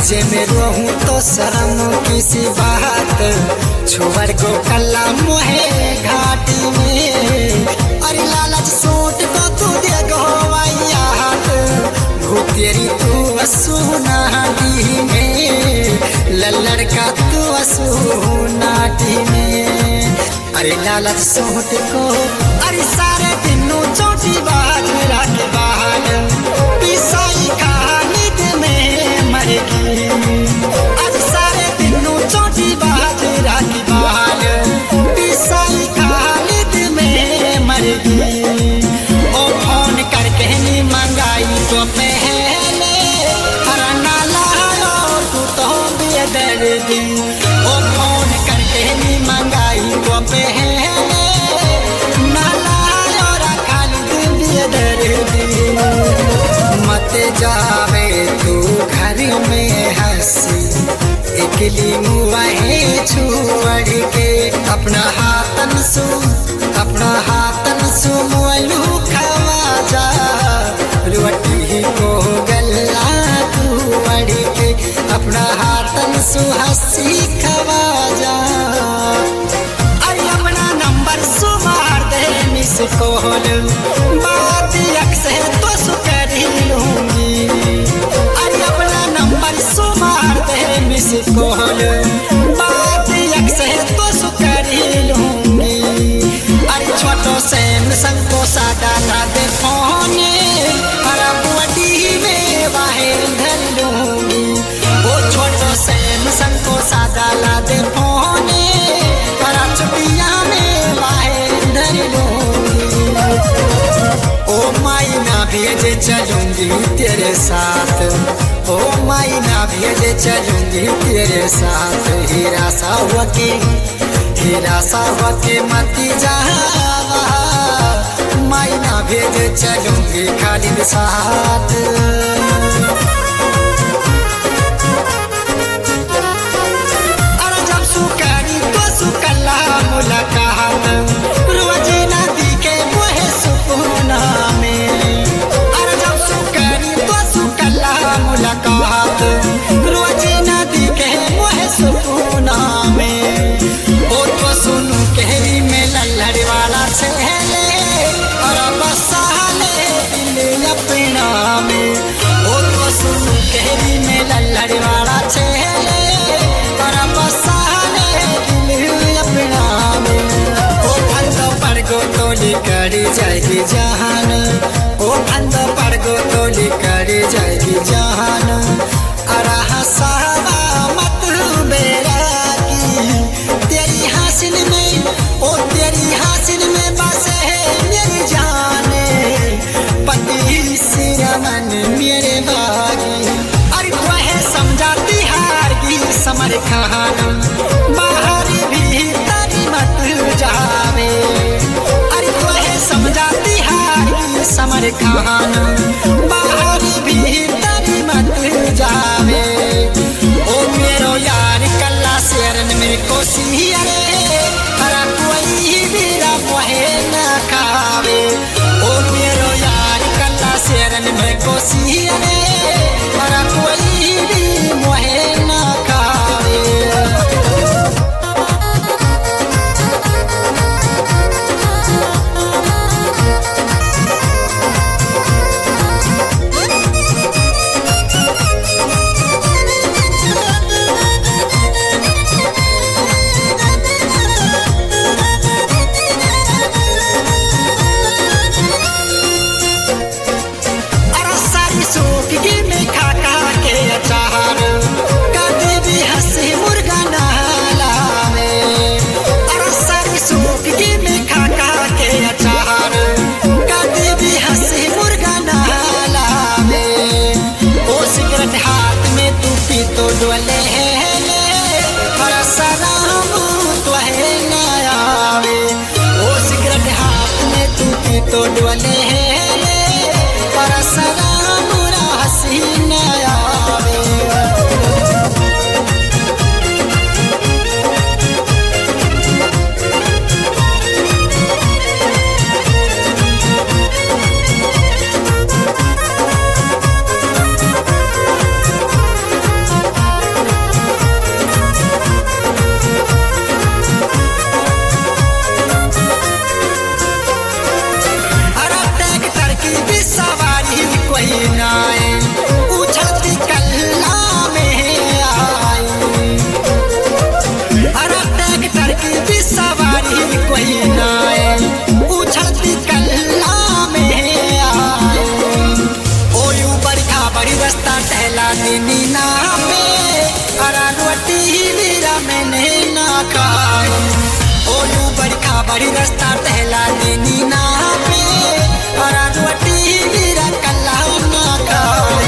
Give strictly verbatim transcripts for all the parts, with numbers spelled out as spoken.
जे में रहूं तो शर्म किसी बात छोड़ को कल्ला मोहे घाटी में। अरे लालच सूट को तू दे गोवाइया तेरी तू सुनाटी में लल्लड़ का तू सुनाटी में। अरे लालच सूट को अरे सारे दिनों चोटी बाज रख बाल पिसाई कहानी में मरेगी। अरे सारे दिनों चोटी बाज रख बाल पिसाई कहानी में मरेगी। ओ फोन करके नहीं मंगाई तो पहले हरना लाओ तू तो बेदर्दी। ओ फोन करके नहीं मंगाई तो पहले ना लाओ रखा बेदर्दी। मत जावे तू घर में हंसी इकली मुआहे छोड़ के अपना हाथन सु अपना हाथन सु मोलू खवा जा रोटी को गल्ला तू अड़ के अपना हाथन सु हंसी खवा जा। अरे अपना नंबर सु मार दे मिस कॉल बात अक्सर तो सु कर लूंगी। अरे अपना नंबर सु मार दे मिस कॉल बात अक्सर तो सु कर लूंगी। अरे छोटो सैमसंग को सादा ना दे फोन हरा बुआटी में बाहर धर लूंगी। वो छोटो सैमसंग को सादा ला दे फोन हरा चुटिया में बाहर धर लूंगी। ओ मायना भेजे चलूंगी तेरे साथ ओ मायना भेजे चलूंगी तेरे साथ। हीरा सावा के हीरा सावा के मती जावा मायना भेजे चलूंगी खालिद साथ। अरे जब सुकारी तो सुकल्ला मुलाकात रोजी नदी के मोहे सुकूना में। अरे जब सुकारी तो सुकल्ला मुलाकात रोजी नदी के मोहे सुकूना में। ओ तो सुनू कहरी में लल्लड़ वाला छेले और बसाले दिल अपना में। ओ तो सुनू कहरी में लल्लड़ वाला छेले और बसाले दिल अपना में। ओ फंदो पड़गो तोली करी जाएगी जहान ओ फंदो पड़गो तोली करी जाएगी जहान। अरा हसावा मत बेरा की तेरी हासिल में ओ तेरी हासिल में बसे है मेरी जाने पति सिरमन मेरे बागी। अरे वह समझाती हार की समर खान बाहर भीतर मत जावे। अरे वह समझाती हार की समर खान बाहर भीतर मत जावे। ओ मेरो यार कल्ला शेरन मेरे को सिहरे हरा कोई मेरा मोहे न खावे। ओ मेरो यार कल्ला शेरन मेरे को सिहरे हरा कोई भी मोहे न खावे। तो डोले पर सलाम हसीना आवे। बड़ी रास्ता टहला देनी ना पे और रोटी मेरा कल्ला ना खावे।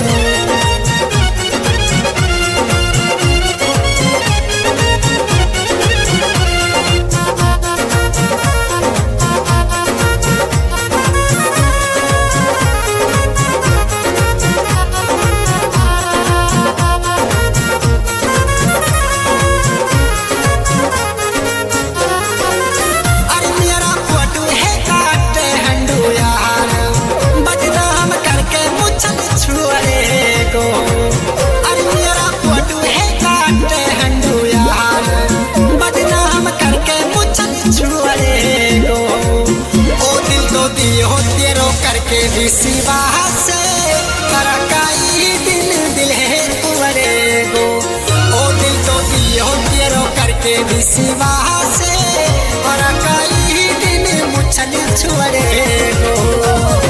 करके विसिवा से करकाई दिल दिल है तुअरे गो। ओ दिल तो दियो तेरो करके विसिवा से करकाई दिल मुछल छुअरे गो।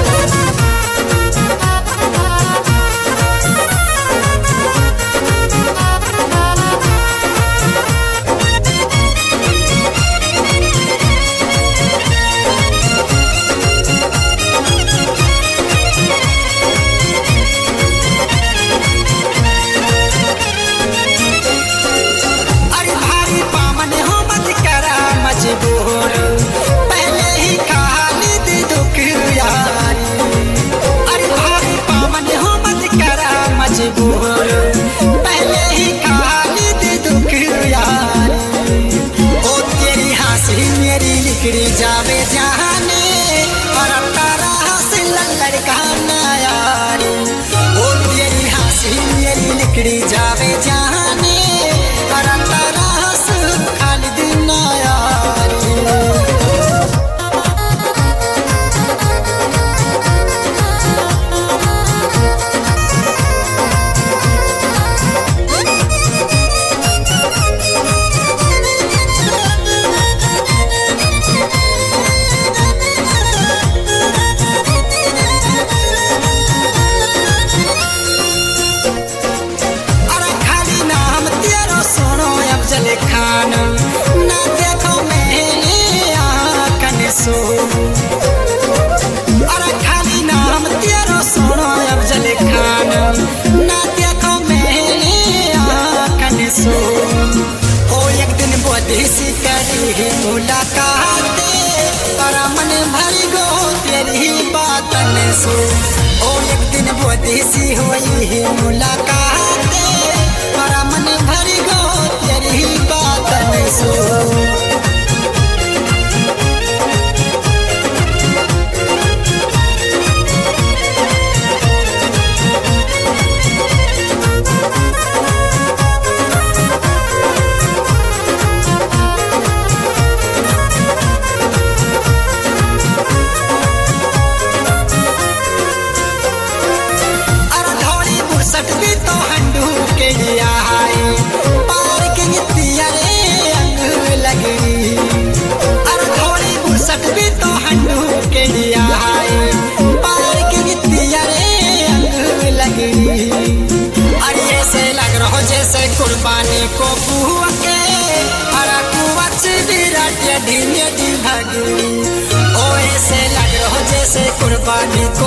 पहले ही कहानी दी दुख यारी। अरे भाई पावन हो मत करा मजबूर, पहले ही कहानी दी दुख यारी। ओ तेरी हंसी मेरी लिखड़ी जावे जाने और तारा हंस लड़का ना यारी। ओ तेरी हंसी मेरी लिखड़ी जावे जाने और तारा हंस खालिद ना यारी। खान ना देखो मैंने आँखन सो। अरे खाली नाम तेरो सुनो अफजल खान ना देखो मैंने आँखन सो। ओ एक दिन बोधी सी करी मुलाकात और मन भर गो तेरी बातन सो। ओ एक दिन बोधी सी हुई मुलाकात और मन भर गो तेरी बातन सो। कुर्बानी को बुआ के हरा कुवच विराट ढील ढी भागी। ओ ऐसे लग रहो जैसे कुर्बानी को